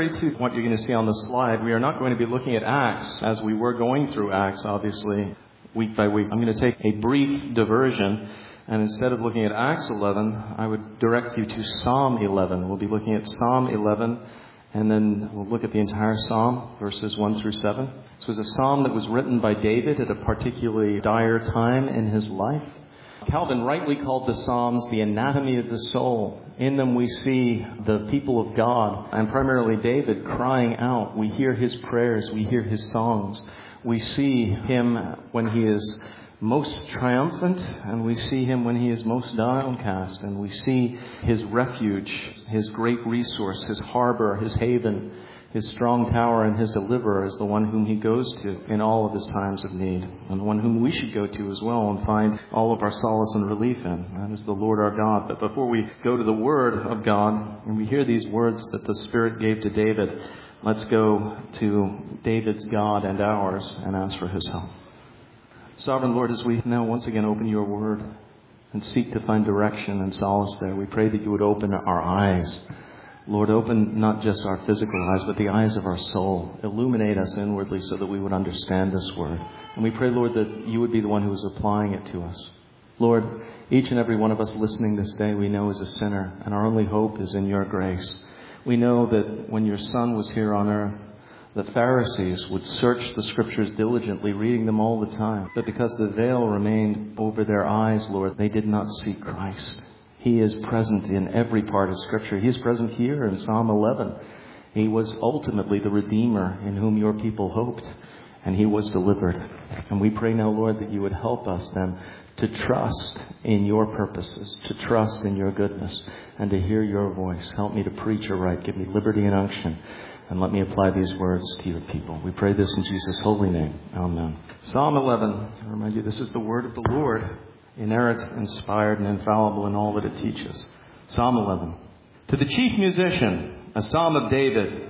To what you're going to see on the slide, we are not going to be looking at Acts as we were going through Acts, obviously, week by week. I'm going to take a brief diversion, and instead of looking at Acts 11, I would direct you to Psalm 11. We'll be looking at Psalm 11, and then we'll look at the entire Psalm, verses 1 through 7. This was a psalm that was written by David at a particularly dire time in his life. Calvin rightly called the Psalms the anatomy of the soul. In them we see the people of God, and primarily David, crying out. We hear his prayers, we hear his songs. We see him when he is most triumphant, and we see him when he is most downcast. And we see his refuge, his great resource, his harbor, his haven, his strong tower, and his deliverer is the one whom he goes to in all of his times of need, and the one whom we should go to as well and find all of our solace and relief in. That is the Lord our God. But before we go to the Word of God, and we hear these words that the Spirit gave to David, let's go to David's God and ours and ask for his help. Sovereign Lord, as we now once again open your Word and seek to find direction and solace there, we pray that you would open our eyes. Lord, open not just our physical eyes, but the eyes of our soul. Illuminate us inwardly so that we would understand this word. And we pray, Lord, that you would be the one who is applying it to us. Lord, each and every one of us listening this day we know is a sinner, and our only hope is in your grace. We know that when your Son was here on earth, the Pharisees would search the Scriptures diligently, reading them all the time. But because the veil remained over their eyes, Lord, they did not see Christ. He is present in every part of Scripture. He is present here in Psalm 11. He was ultimately the Redeemer in whom your people hoped, and he was delivered. And we pray now, Lord, that you would help us then to trust in your purposes, to trust in your goodness, and to hear your voice. Help me to preach aright. Give me liberty and unction, and let me apply these words to your people. We pray this in Jesus' holy name. Amen. Psalm 11. I remind you, this is the word of the Lord, inerrant, inspired, and infallible in all that it teaches. Psalm 11. To the chief musician, a psalm of David.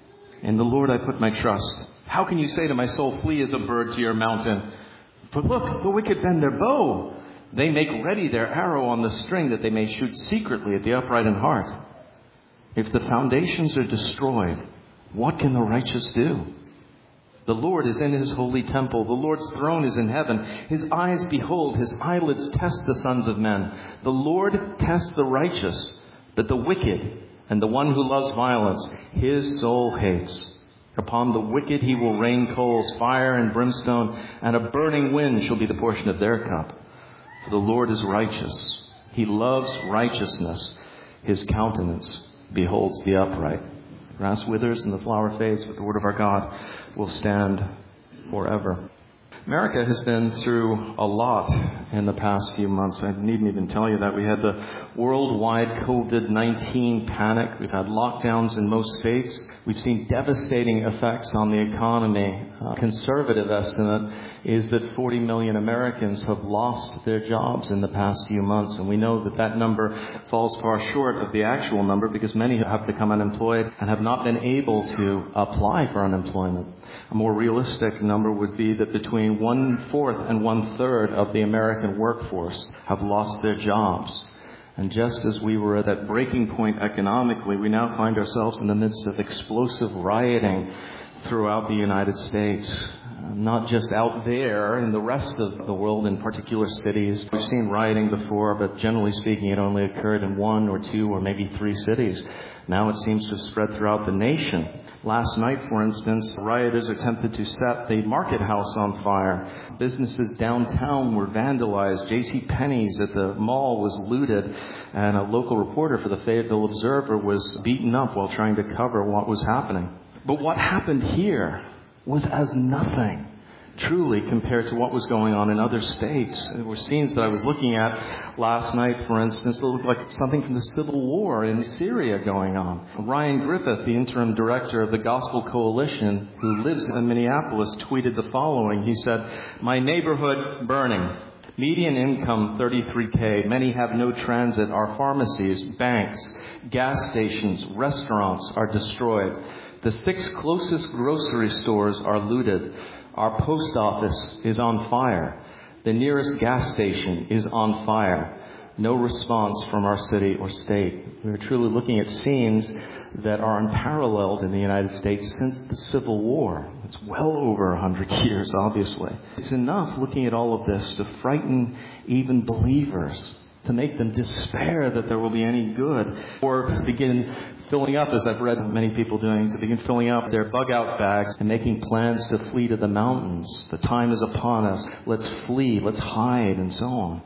In the Lord I put my trust. How can you say to my soul, flee as a bird to your mountain? For look, the wicked bend their bow. They make ready their arrow on the string, that they may shoot secretly at the upright in heart. If the foundations are destroyed, what can the righteous do? The Lord is in his holy temple. The Lord's throne is in heaven. His eyes behold, his eyelids test the sons of men. The Lord tests the righteous, but the wicked and the one who loves violence, his soul hates. Upon the wicked he will rain coals, fire and brimstone, and a burning wind shall be the portion of their cup. For the Lord is righteous. He loves righteousness. His countenance beholds the upright. Grass withers and the flower fades, but the word of our God will stand forever. America has been through a lot in the past few months. I needn't even tell you that. We had the worldwide COVID-19 panic. We've had lockdowns in most states. We've seen devastating effects on the economy. A conservative estimate is that 40 million Americans have lost their jobs in the past few months. And we know that that number falls far short of the actual number because many have become unemployed and have not been able to apply for unemployment. A more realistic number would be that between 1/4 and 1/3 of the American workforce have lost their jobs. And just as we were at that breaking point economically, we now find ourselves in the midst of explosive rioting throughout the United States. Not just out there in the rest of the world in particular cities. We've seen rioting before, but generally speaking, it only occurred in 1 or 2 or maybe 3 cities. Now it seems to have spread throughout the nation. Last night, for instance, rioters attempted to set the Market House on fire. Businesses downtown were vandalized. J.C. Penney's at the mall was looted, and a local reporter for the Fayetteville Observer was beaten up while trying to cover what was happening. But what happened here was as nothing, truly, compared to what was going on in other states. There were scenes that I was looking at last night, for instance, that looked like something from the Civil War in Syria going on. Ryan Griffith, the interim director of the Gospel Coalition, who lives in Minneapolis, tweeted the following. He said, "My neighborhood burning. Median income $33K. Many have no transit. Our pharmacies, banks, gas stations, restaurants are destroyed. The 6 closest grocery stores are looted. Our post office is on fire. The nearest gas station is on fire. No response from our city or state." We are truly looking at scenes that are unparalleled in the United States since the Civil War. It's well over 100 years, obviously. It's enough looking at all of this to frighten even believers, to make them despair that there will be any good, or to begin filling up, as I've read many people doing, to begin filling up their bug-out bags and making plans to flee to the mountains. The time is upon us. Let's flee. Let's hide, and so on.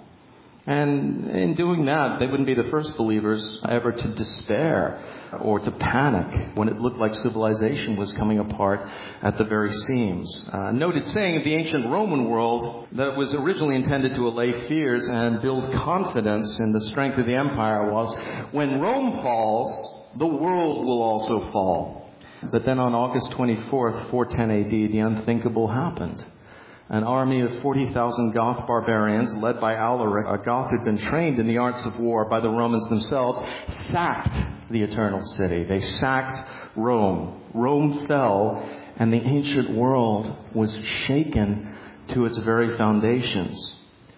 And in doing that, they wouldn't be the first believers ever to despair or to panic when it looked like civilization was coming apart at the very seams. Noted saying of the ancient Roman world that was originally intended to allay fears and build confidence in the strength of the empire was, when Rome falls, the world will also fall. But then on August 24th, 410 AD, the unthinkable happened. An army of 40,000 Goth barbarians, led by Alaric, a Goth who'd been trained in the arts of war by the Romans themselves, sacked the Eternal City. They sacked Rome. Rome fell, and the ancient world was shaken to its very foundations.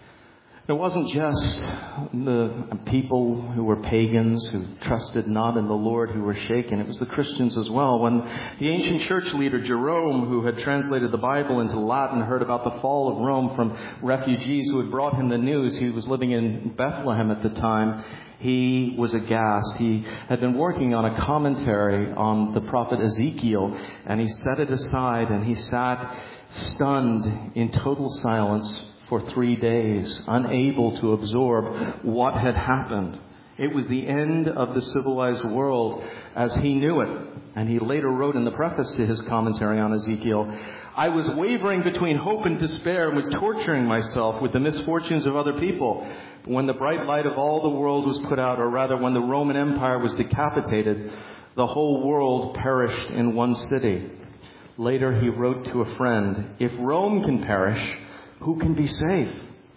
It wasn't just the people who were pagans, who trusted not in the Lord, who were shaken. It was the Christians as well. When the ancient church leader Jerome, who had translated the Bible into Latin, heard about the fall of Rome from refugees who had brought him the news, he was living in Bethlehem at the time, he was aghast. He had been working on a commentary on the prophet Ezekiel, and he set it aside and he sat stunned in total silence for 3 days, unable to absorb what had happened. It was the end of the civilized world as he knew it. And he later wrote in the preface to his commentary on Ezekiel, "I was wavering between hope and despair and was torturing myself with the misfortunes of other people. When the bright light of all the world was put out, or rather when the Roman Empire was decapitated, the whole world perished in one city." Later he wrote to a friend, "If Rome can perish, who can be safe?"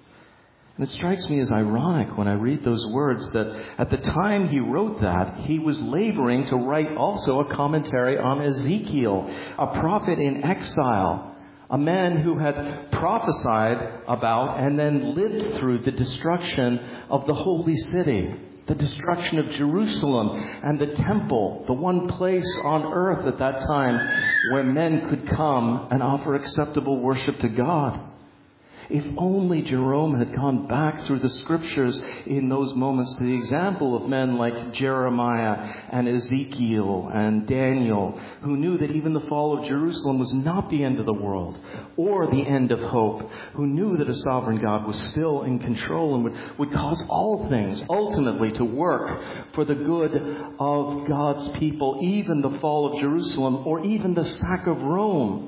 And it strikes me as ironic when I read those words that at the time he wrote that, he was laboring to write also a commentary on Ezekiel, a prophet in exile, a man who had prophesied about and then lived through the destruction of the holy city, the destruction of Jerusalem and the temple, the one place on earth at that time where men could come and offer acceptable worship to God. If only Jerome had gone back through the scriptures in those moments to the example of men like Jeremiah and Ezekiel and Daniel, who knew that even the fall of Jerusalem was not the end of the world or the end of hope, who knew that a sovereign God was still in control and would cause all things ultimately to work for the good of God's people, even the fall of Jerusalem or even the sack of Rome.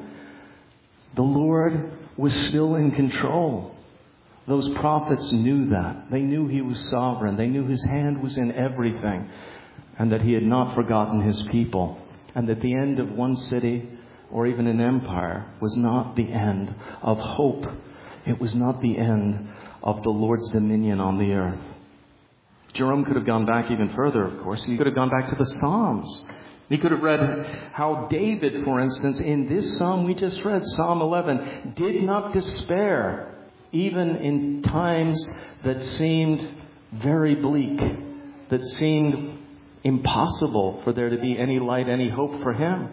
The Lord was still in control. Those prophets knew that. They knew he was sovereign. They knew his hand was in everything, and that he had not forgotten his people, and that the end of one city or even an empire was not the end of hope. It was not the end of the Lord's dominion on the earth. Jerome could have gone back even further, of course. He could have gone back to the Psalms. He could have read how David, for instance, in this psalm we just read, Psalm 11, did not despair, even in times that seemed very bleak, that seemed impossible for there to be any light, any hope for him.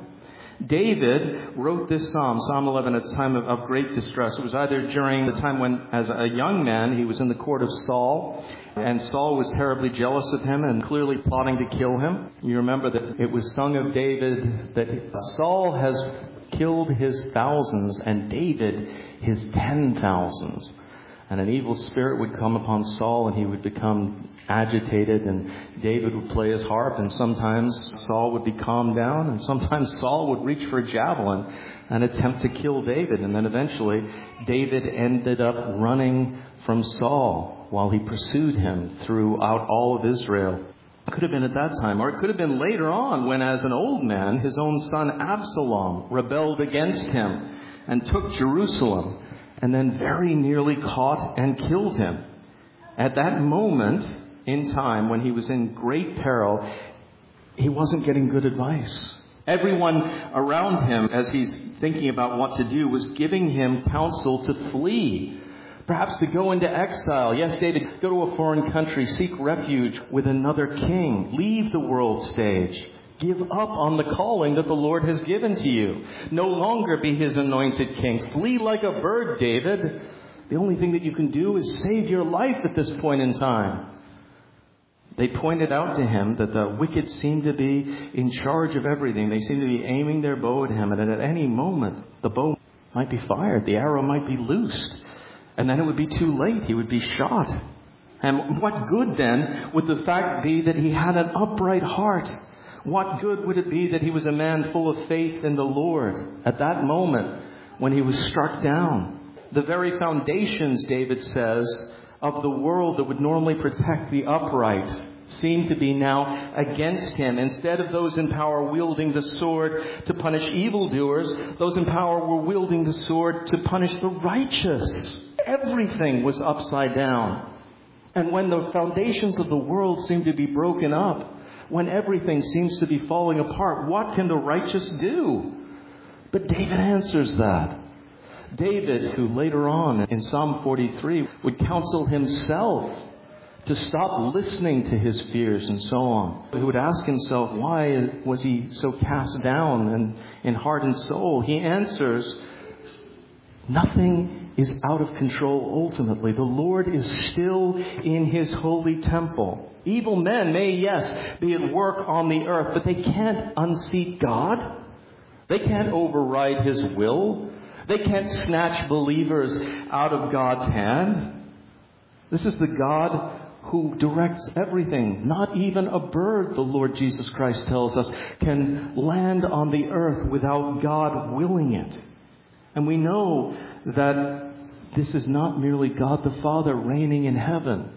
David wrote this psalm, Psalm 11, at a time of great distress. It was either during the time when, as a young man, he was in the court of Saul, and Saul was terribly jealous of him and clearly plotting to kill him. You remember that it was sung of David that Saul has killed his thousands and David his 10,000s. And an evil spirit would come upon Saul and he would become agitated, and David would play his harp, and sometimes Saul would be calmed down, and sometimes Saul would reach for a javelin and attempt to kill David. And then eventually David ended up running from Saul while he pursued him throughout all of Israel. It could have been at that time, or it could have been later on when, as an old man, his own son Absalom rebelled against him and took Jerusalem, and then very nearly caught and killed him. At that moment in time, when he was in great peril, he wasn't getting good advice. Everyone around him, as he's thinking about what to do, was giving him counsel to flee, perhaps to go into exile. Yes, David, go to a foreign country, seek refuge with another king, leave the world stage, Give up on the calling that the Lord has given to you. No longer be his anointed king. Flee like a bird, David. The only thing that you can do is save your life at this point in time. They pointed out to him that the wicked seemed to be in charge of everything. They seemed to be aiming their bow at him, and at any moment, the bow might be fired, the arrow might be loosed, and then it would be too late. He would be shot. And what good then would the fact be that he had an upright heart? What good would it be that he was a man full of faith in the Lord at that moment when he was struck down? The very foundations, David says, of the world that would normally protect the upright seem to be now against him. Instead of those in power wielding the sword to punish evildoers, those in power were wielding the sword to punish the righteous. Everything was upside down. And when the foundations of the world seem to be broken up, when everything seems to be falling apart, what can the righteous do? But David answers that. David, who later on in Psalm 43 would counsel himself to stop listening to his fears and so on, who would ask himself, why was he so cast down and in heart and soul? He answers, nothing is out of control ultimately. The Lord is still in his holy temple. Evil men may, yes, be at work on the earth, but they can't unseat God. They can't override his will. They can't snatch believers out of God's hand. This is the God who directs everything. Not even a bird, the Lord Jesus Christ tells us, can land on the earth without God willing it. And we know that this is not merely God the Father reigning in heaven.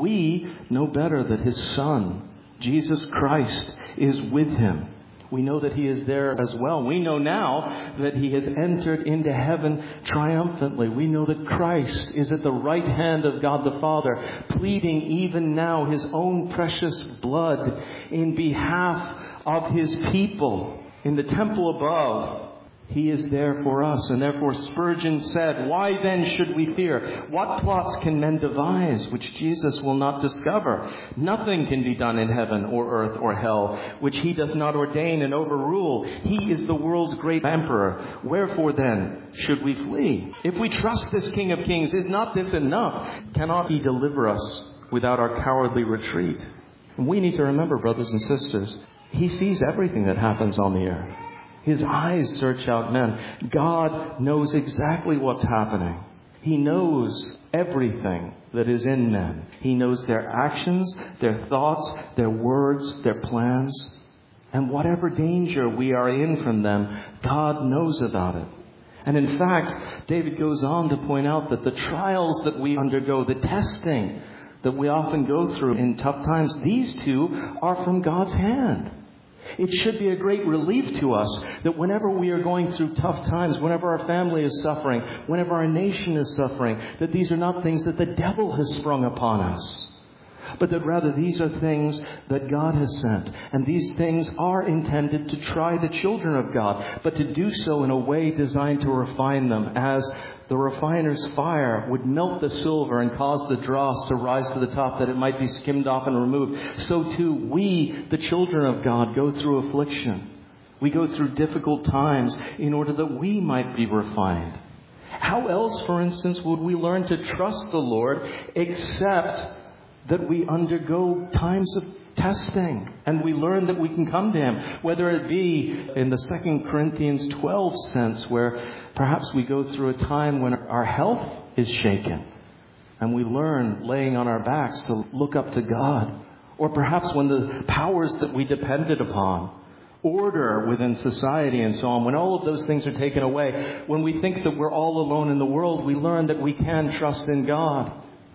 We know better that his Son, Jesus Christ, is with him. We know that he is there as well. We know now that he has entered into heaven triumphantly. We know that Christ is at the right hand of God the Father, pleading even now his own precious blood in behalf of his people. In the temple above, he is there for us. And therefore Spurgeon said, why then should we fear? What plots can men devise which Jesus will not discover? Nothing can be done in heaven or earth or hell which he doth not ordain and overrule. He is the world's great emperor. Wherefore then should we flee? If we trust this King of Kings, is not this enough? Cannot he deliver us without our cowardly retreat? And we need to remember, brothers and sisters, he sees everything that happens on the earth. His eyes search out men. God knows exactly what's happening. He knows everything that is in men. He knows their actions, their thoughts, their words, their plans. And whatever danger we are in from them, God knows about it. And in fact, David goes on to point out that the trials that we undergo, the testing that we often go through in tough times, these two are from God's hand. It should be a great relief to us that whenever we are going through tough times, whenever our family is suffering, whenever our nation is suffering, that these are not things that the devil has sprung upon us, but that rather these are things that God has sent. And these things are intended to try the children of God, but to do so in a way designed to refine them, as the refiner's fire would melt the silver and cause the dross to rise to the top that it might be skimmed off and removed. So too, we, the children of God, go through affliction. We go through difficult times in order that we might be refined. How else, for instance, would we learn to trust the Lord except that we undergo times of testing and we learn that we can come to him, whether it be in the 2 Corinthians 12 sense, where perhaps we go through a time when our health is shaken and we learn, laying on our backs, to look up to God. Or perhaps when the powers that we depended upon, order within society and so on, when all of those things are taken away, when we think that we're all alone in the world, we learn that we can trust in God.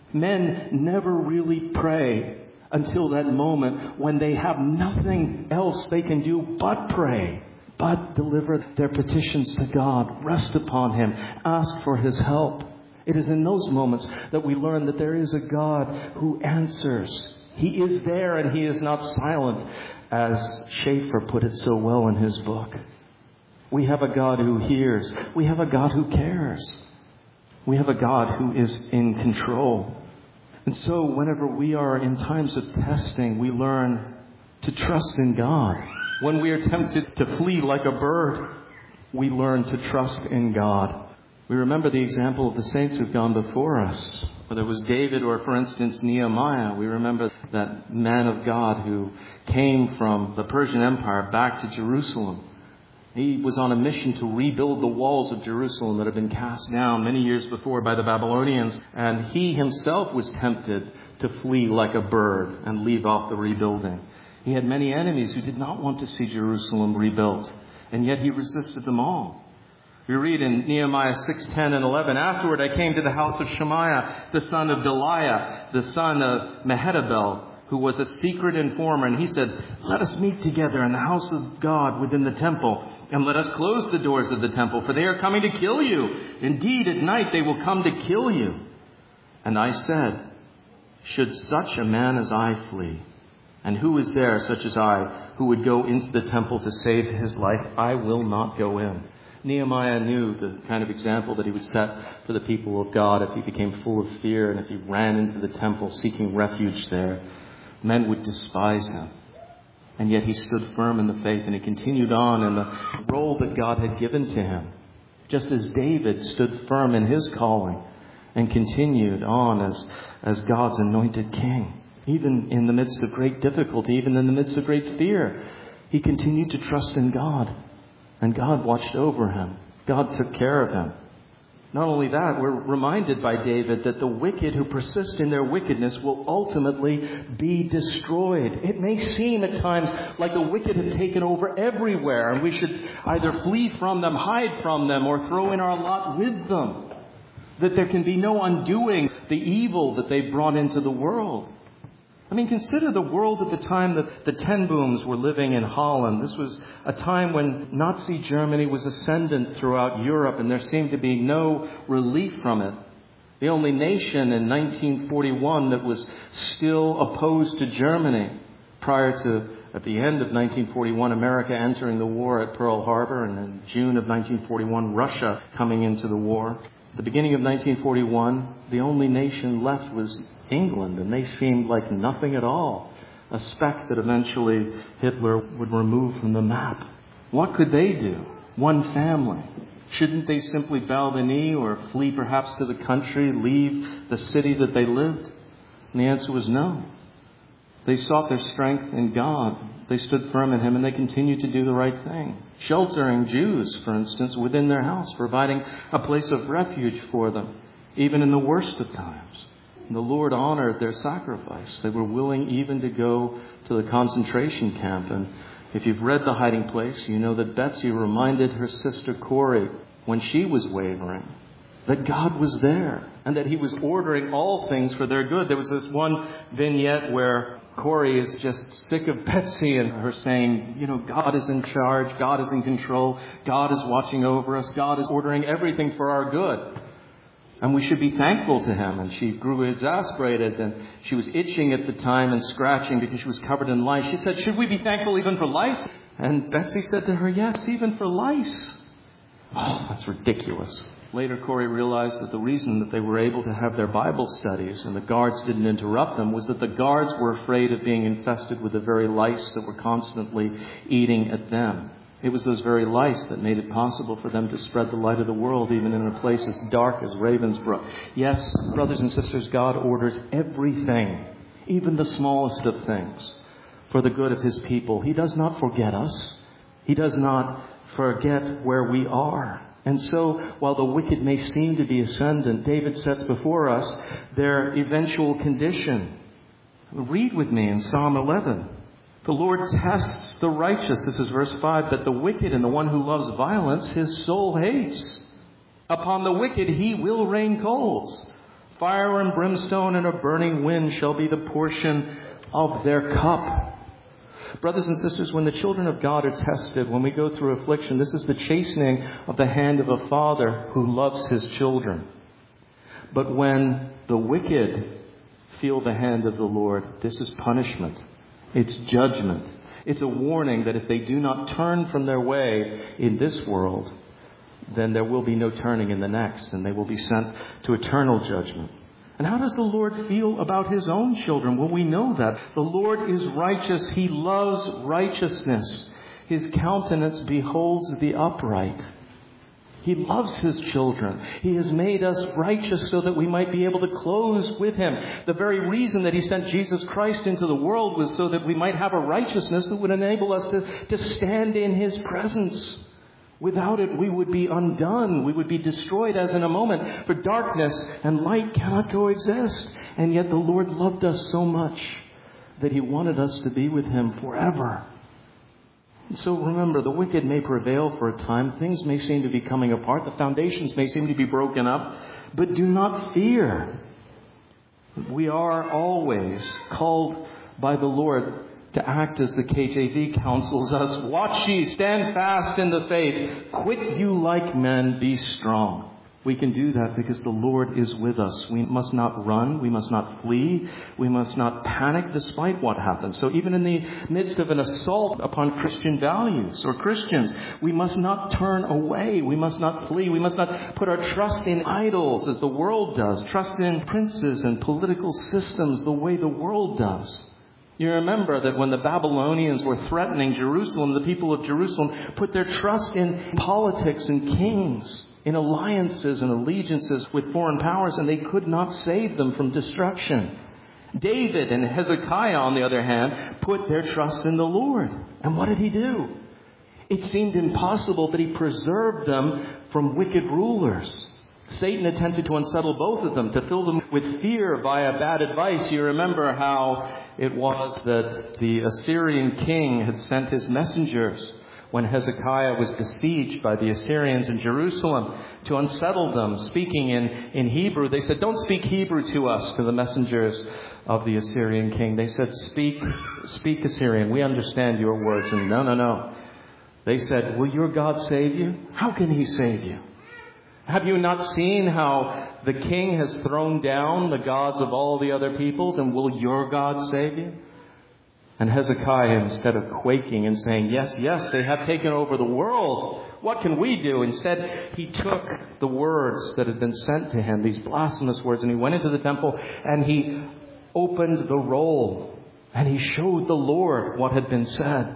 Men never really pray until that moment when they have nothing else they can do but pray, but deliver their petitions to God, rest upon him, ask for his help. It is in those moments that we learn that there is a God who answers. He is there and he is not silent, as Schaeffer put it so well in his book. We have a God who hears. We have a God who cares. We have a God who is in control. And so whenever we are in times of testing, we learn to trust in God. When we are tempted to flee like a bird, we learn to trust in God. We remember the example of the saints who've gone before us. Whether it was David or, for instance, Nehemiah, we remember that man of God who came from the Persian Empire back to Jerusalem. He was on a mission to rebuild the walls of Jerusalem that had been cast down many years before by the Babylonians. And he himself was tempted to flee like a bird and leave off the rebuilding. He had many enemies who did not want to see Jerusalem rebuilt. And yet he resisted them all. We read in Nehemiah 6:10 and 11, "Afterward I came to the house of Shemaiah, the son of Delaiah, the son of Mehetabel, who was a secret informer. And he said, 'Let us meet together in the house of God within the temple, and let us close the doors of the temple, for they are coming to kill you. Indeed, at night they will come to kill you.' And I said, 'Should such a man as I flee? And who is there, such as I, who would go into the temple to save his life? I will not go in.'" Nehemiah knew the kind of example that he would set for the people of God if he became full of fear and if he ran into the temple seeking refuge there. Men would despise him. And yet he stood firm in the faith and he continued on in the role that God had given to him. Just as David stood firm in his calling and continued on as God's anointed king. Even in the midst of great difficulty, even in the midst of great fear, he continued to trust in God. And God watched over him. God took care of him. Not only that, we're reminded by David that the wicked who persist in their wickedness will ultimately be destroyed. It may seem at times like the wicked have taken over everywhere, and we should either flee from them, hide from them, or throw in our lot with them. That there can be no undoing the evil that they've brought into the world. I mean, consider the world at the time that the Ten Booms were living in Holland. This was a time when Nazi Germany was ascendant throughout Europe, and there seemed to be no relief from it. The only nation in 1941 that was still opposed to Germany prior to, at the end of 1941, America entering the war at Pearl Harbor, and in June of 1941, Russia coming into the war. At the beginning of 1941, the only nation left was England, and they seemed like nothing at all. A speck that eventually Hitler would remove from the map. What could they do? One family. Shouldn't they simply bow the knee or flee perhaps to the country, leave the city that they lived? And the answer was no. They sought their strength in God. They stood firm in Him, and they continued to do the right thing. Sheltering Jews, for instance, within their house, providing a place of refuge for them, even in the worst of times. And the Lord honored their sacrifice. They were willing even to go to the concentration camp. And if you've read The Hiding Place, you know that Betsy reminded her sister Corrie, when she was wavering, that God was there and that He was ordering all things for their good. There was this one vignette where Corrie is just sick of Betsy and her saying, God is in charge, God is in control, God is watching over us, God is ordering everything for our good. And we should be thankful to Him. And she grew exasperated, and she was itching at the time and scratching because she was covered in lice. She said, "Should we be thankful even for lice?" And Betsy said to her, "Yes, even for lice." Oh, that's ridiculous. Later, Corrie realized that the reason that they were able to have their Bible studies and the guards didn't interrupt them was that the guards were afraid of being infested with the very lice that were constantly eating at them. It was those very lice that made it possible for them to spread the light of the world even in a place as dark as Ravensbrück. Yes, brothers and sisters, God orders everything, even the smallest of things, for the good of His people. He does not forget us. He does not forget where we are. And so, while the wicked may seem to be ascendant, David sets before us their eventual condition. Read with me in Psalm 11. The Lord tests the righteous, this is verse 5, but the wicked and the one who loves violence, His soul hates. Upon the wicked He will rain coals. Fire and brimstone and a burning wind shall be the portion of their cup. Brothers and sisters, when the children of God are tested, when we go through affliction, this is the chastening of the hand of a father who loves his children. But when the wicked feel the hand of the Lord, this is punishment. It's judgment. It's a warning that if they do not turn from their way in this world, then there will be no turning in the next, and they will be sent to eternal judgment. And how does the Lord feel about His own children? Well, we know that. The Lord is righteous. He loves righteousness. His countenance beholds the upright. He loves His children. He has made us righteous so that we might be able to close with Him. The very reason that He sent Jesus Christ into the world was so that we might have a righteousness that would enable us to stand in His presence. Without it, we would be undone. We would be destroyed as in a moment. For darkness and light cannot coexist. And yet the Lord loved us so much that He wanted us to be with Him forever. So remember, the wicked may prevail for a time. Things may seem to be coming apart. The foundations may seem to be broken up. But do not fear. We are always called by the Lord to act as the KJV counsels us. Watch ye, stand fast in the faith. Quit you like men, be strong. We can do that because the Lord is with us. We must not run. We must not flee. We must not panic despite what happens. So even in the midst of an assault upon Christian values or Christians, we must not turn away. We must not flee. We must not put our trust in idols as the world does. Trust in princes and political systems the way the world does. You remember that when the Babylonians were threatening Jerusalem, the people of Jerusalem put their trust in politics and kings, in alliances and allegiances with foreign powers, and they could not save them from destruction. David and Hezekiah, on the other hand, put their trust in the Lord. And what did he do? It seemed impossible, but he preserved them from wicked rulers. Satan attempted to unsettle both of them, to fill them with fear via bad advice. You remember how it was that the Assyrian king had sent his messengers when Hezekiah was besieged by the Assyrians in Jerusalem to unsettle them. Speaking in Hebrew, they said, "Don't speak Hebrew to us," to the messengers of the Assyrian king. They said, speak Assyrian. We understand your words. And no. They said, "Will your God save you? How can He save you? Have you not seen how the king has thrown down the gods of all the other peoples? And will your God save you?" And Hezekiah, instead of quaking and saying, yes, they have taken over the world, what can we do? Instead, he took the words that had been sent to him, these blasphemous words, and he went into the temple and he opened the roll and he showed the Lord what had been said.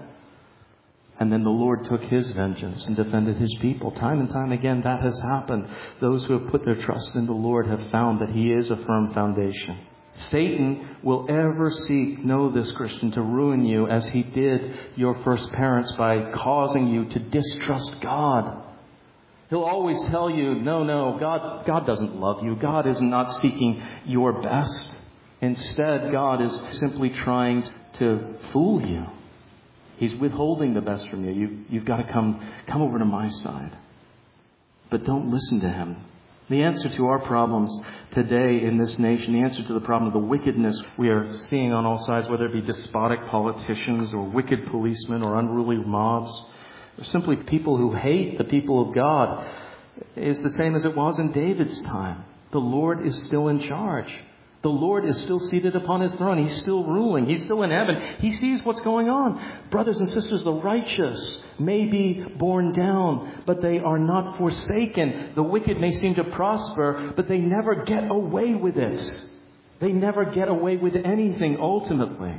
And then the Lord took His vengeance and defended His people. Time and time again, that has happened. Those who have put their trust in the Lord have found that He is a firm foundation. Satan will ever seek, know this, Christian, to ruin you as he did your first parents by causing you to distrust God. He'll always tell you, no, God doesn't love you. God is not seeking your best. Instead, God is simply trying to fool you. He's withholding the best from you. You've got to come over to my side. But don't listen to him. The answer to our problems today in this nation, the answer to the problem of the wickedness we are seeing on all sides, whether it be despotic politicians or wicked policemen or unruly mobs, or simply people who hate the people of God, is the same as it was in David's time. The Lord is still in charge. The Lord is still seated upon His throne. He's still ruling. He's still in heaven. He sees what's going on. Brothers and sisters, the righteous may be borne down, but they are not forsaken. The wicked may seem to prosper, but they never get away with it. They never get away with anything ultimately.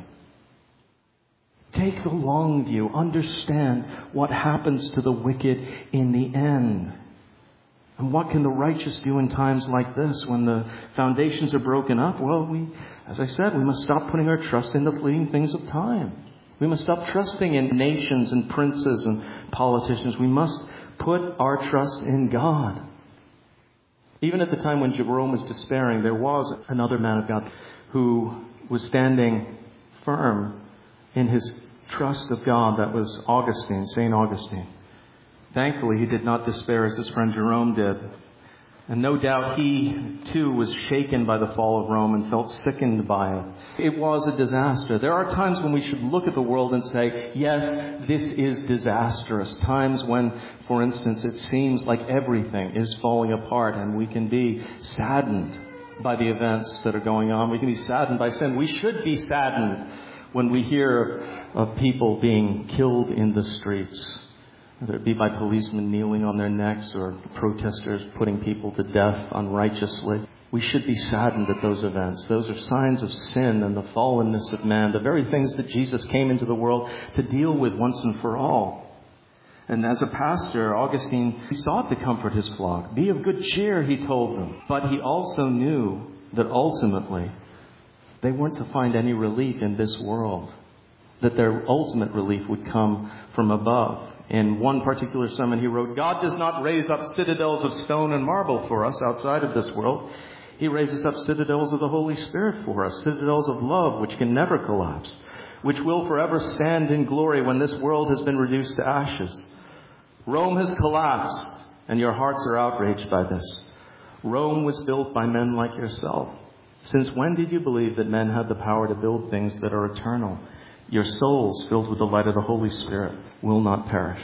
Take the long view. Understand what happens to the wicked in the end. And what can the righteous do in times like this when the foundations are broken up? Well, as I said, we must stop putting our trust in the fleeting things of time. We must stop trusting in nations and princes and politicians. We must put our trust in God. Even at the time when Jerome was despairing, there was another man of God who was standing firm in his trust of God. That was Augustine, St. Augustine. Thankfully, he did not despair as his friend Jerome did. And no doubt he, too, was shaken by the fall of Rome and felt sickened by it. It was a disaster. There are times when we should look at the world and say, yes, this is disastrous. Times when, for instance, it seems like everything is falling apart and we can be saddened by the events that are going on. We can be saddened by sin. We should be saddened when we hear of people being killed in the streets, whether it be by policemen kneeling on their necks or protesters putting people to death unrighteously. We should be saddened at those events. Those are signs of sin and the fallenness of man, the very things that Jesus came into the world to deal with once and for all. And as a pastor, Augustine, he sought to comfort his flock. Be of good cheer, he told them. But he also knew that ultimately they weren't to find any relief in this world, that their ultimate relief would come from above. In one particular sermon he wrote, God does not raise up citadels of stone and marble for us outside of this world. He raises up citadels of the Holy Spirit for us, citadels of love which can never collapse, which will forever stand in glory when this world has been reduced to ashes. Rome has collapsed, and your hearts are outraged by this. Rome was built by men like yourself. Since when did you believe that men had the power to build things that are eternal? Your souls, filled with the light of the Holy Spirit, will not perish.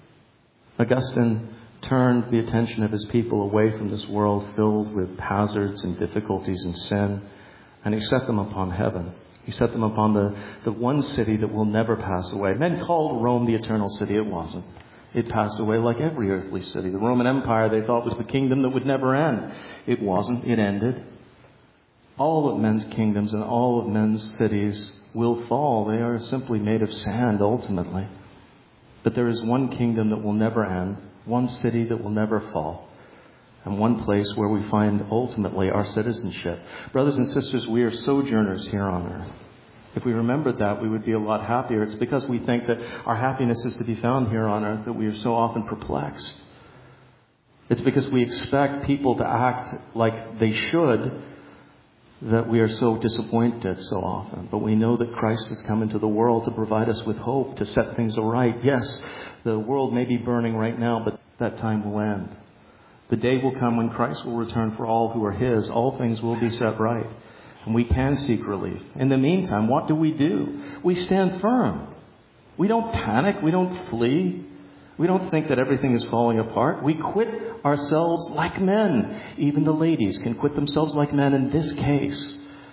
Augustine turned the attention of his people away from this world filled with hazards and difficulties and sin, and he set them upon heaven. He set them upon the one city that will never pass away. Men called Rome the eternal city. It wasn't. It passed away like every earthly city. The Roman Empire, they thought, was the kingdom that would never end. It wasn't. It ended. All of men's kingdoms and all of men's cities will fall. They are simply made of sand ultimately. But there is one kingdom that will never end, one city that will never fall, and one place where we find ultimately our citizenship. Brothers and sisters, we are sojourners here on earth. If we remembered that, we would be a lot happier. It's because we think that our happiness is to be found here on earth that we are so often perplexed. It's because we expect people to act like they should that we are so disappointed so often. But we know that Christ has come into the world to provide us with hope, to set things aright. Yes, the world may be burning right now, but that time will end. The day will come when Christ will return for all who are His. All things will be set right, and we can seek relief. In the meantime, what do? We stand firm. We don't panic. We don't flee. We don't think that everything is falling apart. We quit ourselves like men. Even the ladies can quit themselves like men. In this case,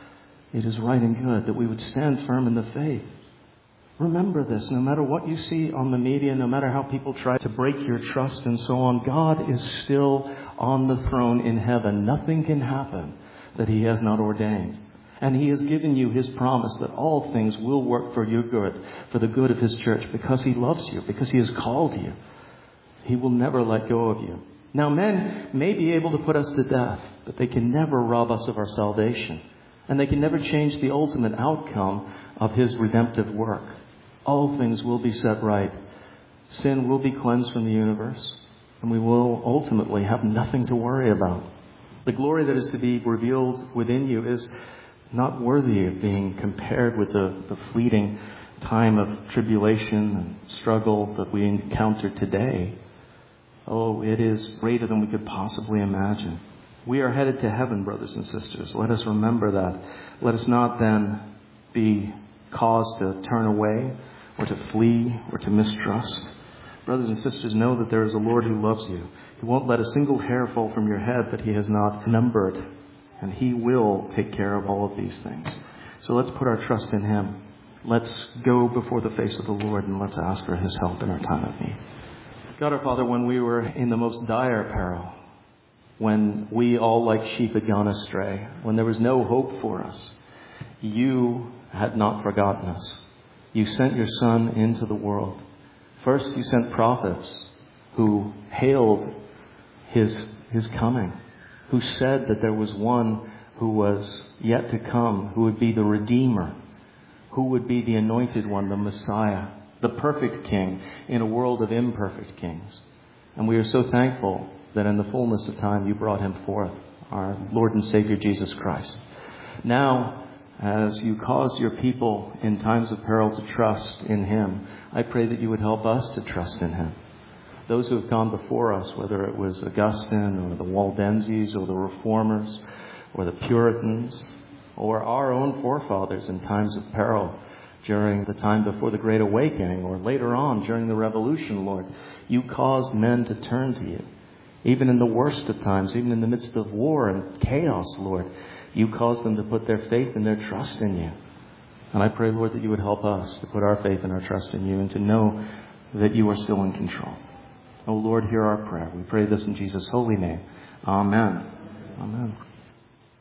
it is right and good that we would stand firm in the faith. Remember this, no matter what you see on the media, no matter how people try to break your trust and so on, God is still on the throne in heaven. Nothing can happen that He has not ordained. And He has given you His promise that all things will work for your good, for the good of His church, because He loves you, because He has called you. He will never let go of you. Now, men may be able to put us to death, but they can never rob us of our salvation. And they can never change the ultimate outcome of His redemptive work. All things will be set right. Sin will be cleansed from the universe, and we will ultimately have nothing to worry about. The glory that is to be revealed within you is not worthy of being compared with the fleeting time of tribulation and struggle that we encounter today. Oh, it is greater than we could possibly imagine. We are headed to heaven, brothers and sisters. Let us remember that. Let us not then be caused to turn away or to flee or to mistrust. Brothers and sisters, know that there is a Lord who loves you. He won't let a single hair fall from your head that He has not numbered. And He will take care of all of these things. So let's put our trust in Him. Let's go before the face of the Lord and let's ask for His help in our time of need. God our Father, when we were in the most dire peril, when we all like sheep had gone astray, when there was no hope for us, You had not forgotten us. You sent Your Son into the world. First, You sent prophets who hailed His coming, who said that there was one who was yet to come, who would be the Redeemer, who would be the Anointed One, the Messiah, the perfect King in a world of imperfect kings. And we are so thankful that in the fullness of time You brought Him forth, our Lord and Savior Jesus Christ. Now, as You caused Your people in times of peril to trust in Him, I pray that You would help us to trust in Him. Those who have gone before us, whether it was Augustine or the Waldenses or the Reformers or the Puritans or our own forefathers in times of peril during the time before the Great Awakening or later on during the Revolution, Lord, You caused men to turn to You. Even in the worst of times, even in the midst of war and chaos, Lord, You caused them to put their faith and their trust in You. And I pray, Lord, that You would help us to put our faith and our trust in You and to know that You are still in control. Oh, Lord, hear our prayer. We pray this in Jesus' holy name. Amen. Amen.